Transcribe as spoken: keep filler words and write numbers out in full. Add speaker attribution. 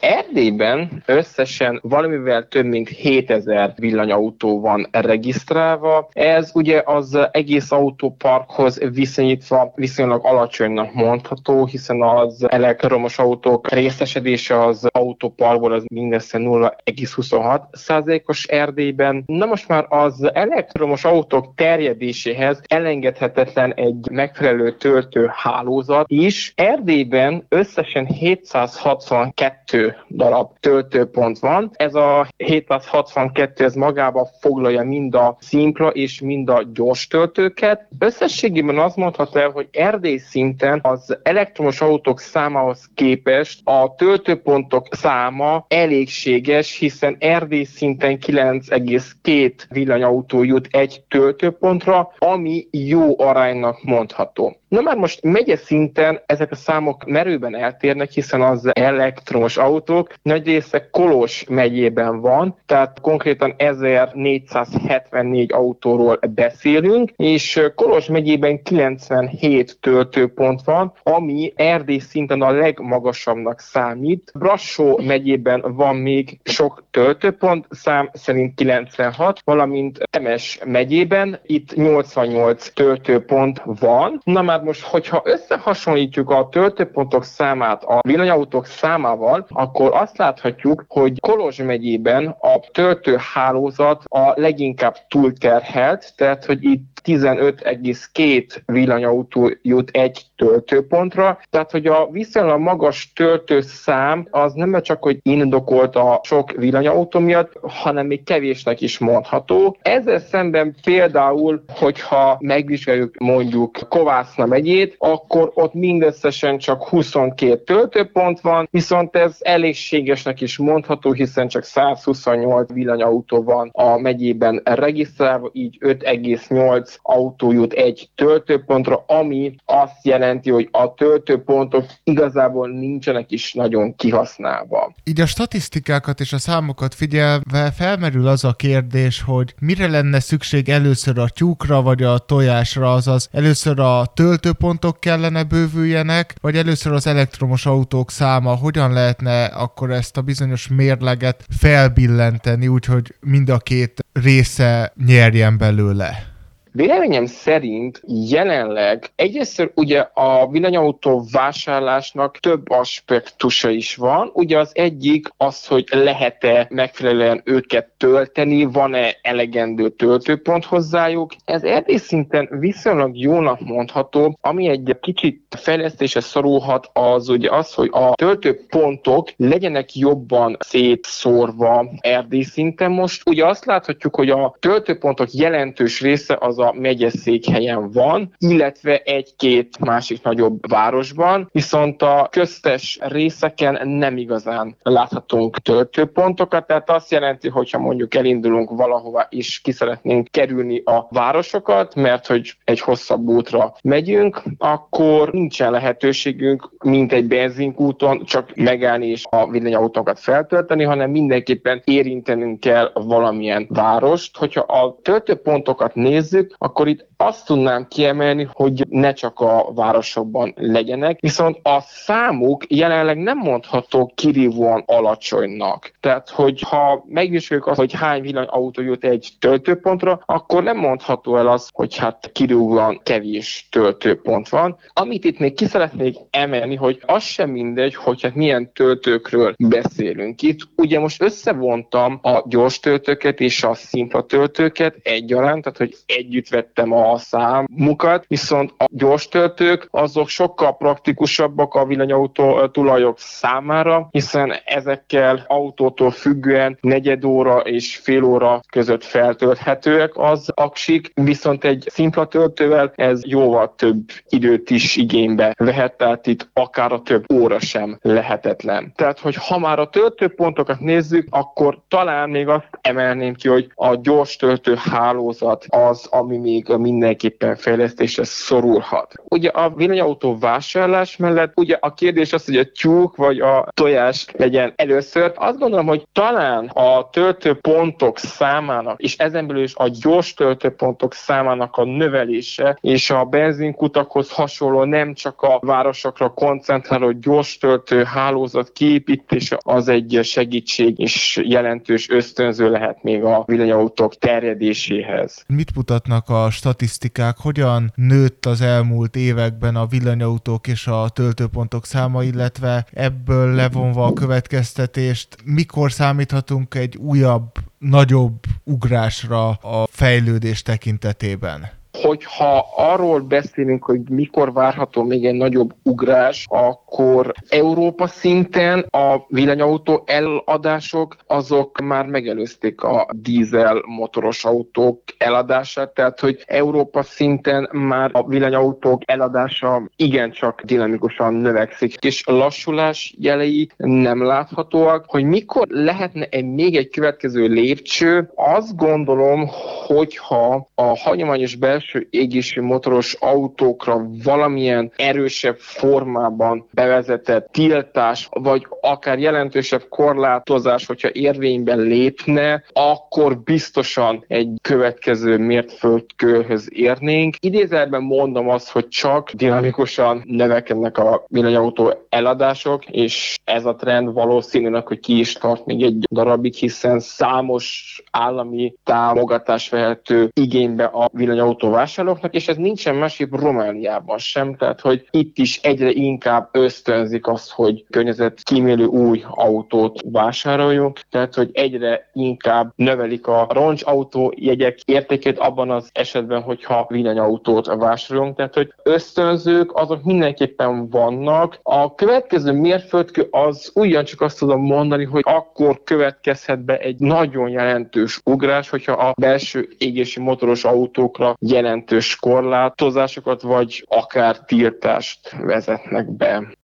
Speaker 1: Erdélyben összesen valamivel több mint hétezer villanyautó van regisztrálva. Ez ugye az egész autóparkhoz viszonyítva viszonylag alacsonynak mondható, hiszen az elektromos autók részesedése az autóparkból az mindössze nulla egész huszonhat százalékos Erdélyben. Na most már az elektromos autók terjedéséhez elengedhetetlen egy megfelelő töltőhálózat is. Erdélyben összesen hétszázhatvankettő darab töltőpont van. Ez a hétszázhatvankettő ez magába foglalja mind a szimpla és mind a gyors töltőket. Összességében azt mondható el, hogy Erdély szinten az elektromos autók számához képest a töltőpontok száma elégséges, hiszen Erdély szinten kilenc egész két villanyautó jut egy töltőpontra, ami jó aránynak mondható. Na már most megye szinten ezek a számok merőben eltérnek, hiszen az elektromos autók nagy része Kolozs megyében van, tehát konkrétan ezernégyszázhetvennégy autóról beszélünk, és Kolozs megyében kilencvenhét töltőpont van, ami Erdély szinten a legmagasabbnak számít. Brassó megyében van még sok töltőpont, szám szerint kilencvenhat, valamint Temes megyében itt nyolcvannyolc töltőpont van. Na már most, hogyha összehasonlítjuk a töltőpontok számát a villanyautók számával, akkor azt láthatjuk, hogy Kolozs megyében a töltőhálózat a leginkább túlterhelt, tehát hogy itt tizenöt egész két villanyautó jut egy töltőpontra, tehát hogy a viszonylag magas töltőszám az nem csak, hogy indokolt a sok villanyautó miatt, hanem még kevésnek is mondható. Ezzel szemben például, hogyha megvizsgáljuk mondjuk Kovászna megyét, akkor ott mindösszesen csak huszonkét töltőpont van, viszont ez elégségesnek is mondható, hiszen csak százhuszonnyolc villanyautó van a megyében regisztrálva, így öt egész nyolc autó jut egy töltőpontra, ami azt jelenti, hogy a töltőpontok igazából nincsenek is nagyon kihasználva.
Speaker 2: Így a statisztikákat és a számokat figyelve felmerül az a kérdés, hogy mire lenne szükség először a tyúkra vagy a tojásra, azaz először a töltőpontok kellene bővüljenek, vagy először az elektromos autók száma, hogyan lehetne akkor ezt a bizonyos mérleget felbillenteni, úgyhogy mind a két része nyerjen belőle?
Speaker 1: Véleményem szerint jelenleg egyrészt ugye a villanyautó vásárlásnak több aspektusa is van. Ugye az egyik az, hogy lehet-e megfelelően őket tölteni, van-e elegendő töltőpont hozzájuk. Ez Erdély szinten viszonylag jónak mondható, ami egy kicsit fejlesztésre szorulhat, az ugye az, hogy a töltőpontok legyenek jobban szétszórva Erdély szinten. Most ugye azt láthatjuk, hogy a töltőpontok jelentős része az a megyeszékhelyen van, illetve egy-két másik nagyobb városban, viszont a köztes részeken nem igazán láthatunk töltőpontokat, tehát azt jelenti, hogyha mondjuk elindulunk valahova és ki szeretnénk kerülni a városokat, mert hogy egy hosszabb útra megyünk, akkor nincsen lehetőségünk, mint egy benzinkúton csak megállni és a villanyautókat feltölteni, hanem mindenképpen érintenünk kell valamilyen várost. Hogyha a töltőpontokat nézzük, akkor itt azt tudnám kiemelni, hogy ne csak a városokban legyenek, viszont a számuk jelenleg nem mondható kirívóan alacsonynak. Tehát, hogy ha megvizsgáljuk azt, hogy hány villanyautó jut egy töltőpontra, akkor nem mondható el az, hogy hát kirívóan kevés töltőpont van. Amit itt még ki szeretnék emelni, hogy az sem mindegy, hogy hát milyen töltőkről beszélünk itt. Ugye most összevontam a gyors töltőket és a szimpla töltőket egyaránt, tehát hogy együtt vettem a számukat, viszont a gyors töltők azok sokkal praktikusabbak a villanyautó tulajok számára, hiszen ezekkel autótól függően negyed óra és fél óra között feltölthetőek az aksik, viszont egy szimpla töltővel ez jóval több időt is igénybe vehet, tehát itt akár a több óra sem lehetetlen. Tehát, hogy ha már a töltőpontokat nézzük, akkor talán még azt emelném ki, hogy a gyors töltő hálózat az, ami még mindenképpen fejlesztésre szorulhat. Ugye a villanyautó vásárlás mellett ugye a kérdés az, hogy a tyúk vagy a tojás legyen először. Azt gondolom, hogy talán a töltőpontok számának, és ezen belül is a gyors töltőpontok számának a növelése, és a benzinkutakhoz hasonló nem csak a városokra koncentráló gyors töltő hálózat kiépítése az egy segítség és jelentős ösztönző lehet még a villanyautók terjedéséhez.
Speaker 2: Mit mutatnak a statisztikák? Hogyan nőtt az elmúlt években a villanyautók és a töltőpontok száma, illetve ebből levonva a következtetést, mikor számíthatunk egy újabb, nagyobb ugrásra a fejlődés tekintetében?
Speaker 1: Hogyha arról beszélünk, hogy mikor várható még egy nagyobb ugrás, akkor Európa szinten a villanyautó eladások azok már megelőzték a dízel motoros autók eladását, tehát hogy Európa szinten már a villanyautók eladása igencsak dinamikusan növekszik, és lassulás jelei nem láthatóak. Hogy mikor lehetne egy még egy következő lépcső, azt gondolom, hogyha a hagyományos belső égésű motoros autókra valamilyen erősebb formában bevezetett tiltás, vagy akár jelentősebb korlátozás, hogyha érvényben lépne, akkor biztosan egy következő mértföldkőhöz érnénk. Idézőjelben mondom azt, hogy csak dinamikusan növekednek a villanyautó eladások, és ez a trend valószínűleg, hogy ki is tart még egy darabig, hiszen számos állami támogatás vehető igénybe a villanyautó vásárlóknak, és ez nincsen másképp Romániában sem, tehát hogy itt is egyre inkább ösztönzik azt, hogy környezetkímélő új autót vásároljunk, tehát hogy egyre inkább növelik a roncsautó jegyek értékét abban az esetben, hogyha villanyautót vásárolunk, tehát hogy ösztönzők azok mindenképpen vannak. A következő mérföldkő az ugyancsak azt tudom mondani, hogy akkor következhet be egy nagyon jelentős ugrás, hogyha a belső égési motoros autókra jelentős korlátozásokat vagy akár tiltást vezetnek be.